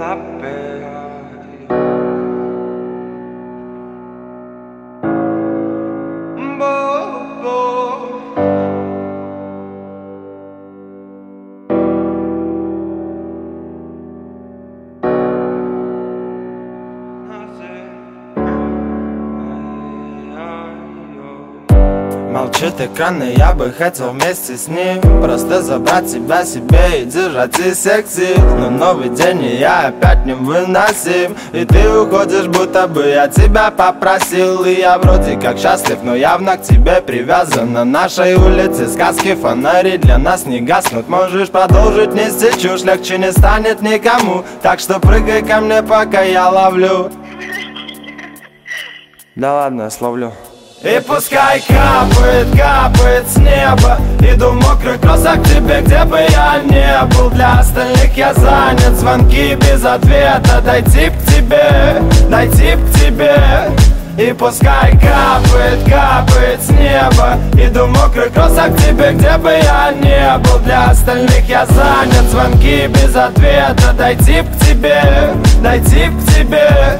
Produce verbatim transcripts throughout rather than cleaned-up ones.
Молчит экран, и я бы хотел вместе с ним просто забрать тебя себе и держать из всех сил. Но новый день, и я опять невыносим, и ты уходишь, будто бы я тебя попросил. И я вроде как счастлив, но явно к тебе привязан. На нашей улице сказки, фонари для нас не гаснут. Можешь продолжить нести чушь, легче не станет никому. Так что прыгай ко мне, пока я ловлю. Да ладно, я словлю. И пускай капает, капает с неба. Иду в мокрых кроссах к тебе, где бы я не был. Для остальных я занят, звонки без ответа. Дойти к тебе, дойти к тебе. И пускай капает, капает с неба. Иду в мокрых кроссах к тебе, где бы я не был. Для остальных я занят, звонки без ответа. Дойти к тебе, дойти к тебе.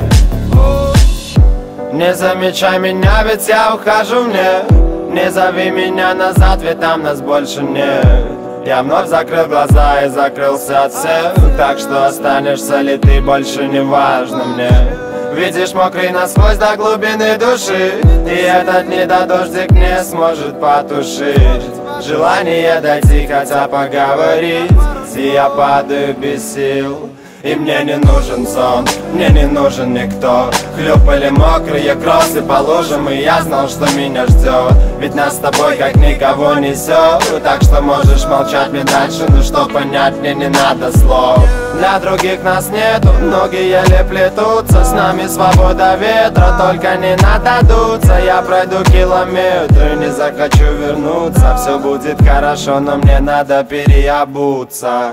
Не замечай меня, ведь я ухожу мне. Не зови меня назад, ведь там нас больше нет. Я вновь закрыл глаза и закрылся от всех. Так что останешься ли ты, больше не важно мне. Видишь, мокрый насквозь до глубины души, и этот недодождик не сможет потушить желание дойти, хотя поговорить. И я падаю без сил. И мне не нужен сон, мне не нужен никто. Хлюпали мокрые кроссы по лужам, и я знал, что меня ждет. Ведь нас с тобой как никого несет. Так что можешь молчать мне дальше, но что понять мне не надо слов. Для других нас нету, ноги еле плетутся. С нами свобода ветра, только не надо дуться. Я пройду километры, не захочу вернуться. Все будет хорошо, но мне надо переобуться.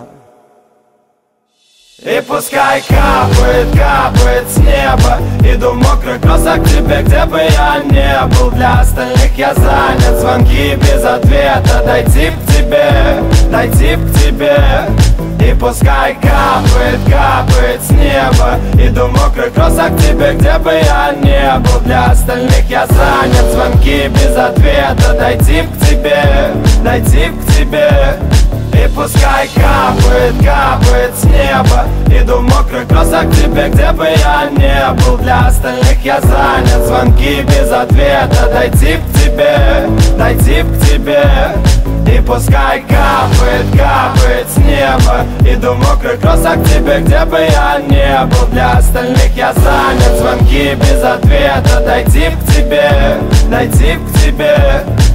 И пускай капает, капает с неба. Иду в мокрых кроссах к тебе, где бы я не был. Для остальных я занят, звонки без ответа. Дойти к тебе, дойти к тебе. И пускай капает, капает с неба. Иду в мокрых кроссах к тебе, где бы я не был. Для остальных я занят, звонки без ответа. Дойти к тебе, дойти к тебе. И пускай капает, капает с неба. Иду в мокрых кроссах к тебе, где бы я не был. Для остальных я занят, звонки без ответа. Дойти к тебе, дойти к тебе. И пускай капает, капает с неба. Иду в мокрых кроссах к тебе, где бы я не был. Для остальных я занят, звонки без ответа. Дойти к тебе, дойти к тебе.